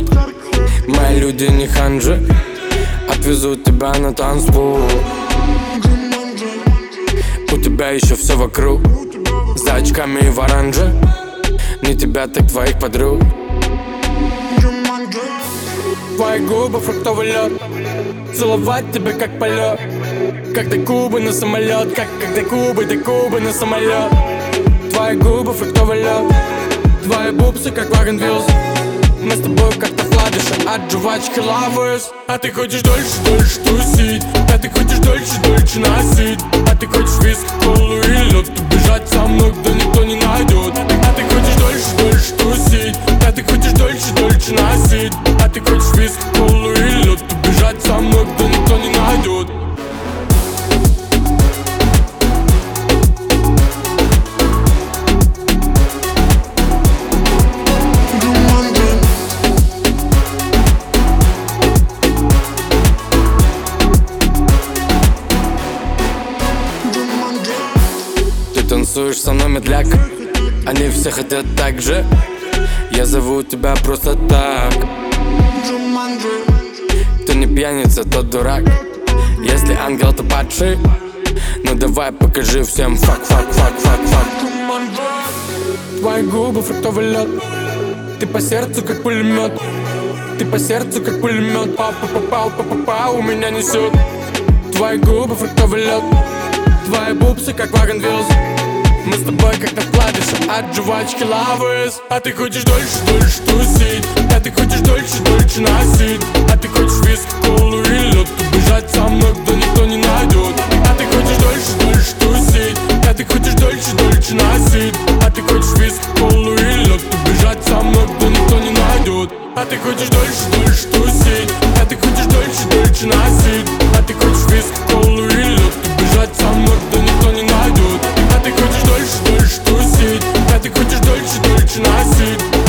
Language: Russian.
лед. Мои люди не ханжи, отвезут тебя на танцпол. У тебя еще все вокруг, за очками и в оранже. Не тебя, так твоих подруг. Твои губы фруктовый лед, целовать тебя как полет. Как до Кубы на самолет, как до Кубы на самолет. Твои губы фруктовый лед, твои бубсы как Wagon Wheels. Мы с тобой как-то вкладыши от жвачки лавы. А ты хочешь дольше тусить, а ты хочешь дольше носить. А ты хочешь виски, колу и лед, убежать со мной, да никто не найдет. А ты хочешь дольше тусить, а ты хочешь дольше носить. А ты хочешь виски, колу и лед, убежать со мной, да никто не найдет. Танцуешь со мной, медляк, они все хотят так же. Я зову тебя просто так. Ты не пьяница, тот дурак. Если ангел, то падший. Ну давай покажи всем фак. Твои губы фруктовый лед, ты по сердцу как пулемет. Ты по сердцу как пулемет. Попал, у меня несет. Твои губы фруктовый лед, твои бубсы как Wagon Wheels. Мы с тобой как на вкладыше от жвачки лавы. А ты хочешь дольше тусить, а ты хочешь дольше носить. А ты хочешь виски, колу и лед, убежать со мной, да никто не найдет. А ты хочешь дольше тусить, а ты хочешь дольше носить. А ты хочешь виски, колу и лед, убежать со мной, да никто не найдет. А ты хочешь дольше тусить, а ты хочешь дольше носить. А ты хочешь виски, колу и лед, убежать со мной, да никто не найдет. А ты хочешь дольше тусить, а ты хочешь дольше носить.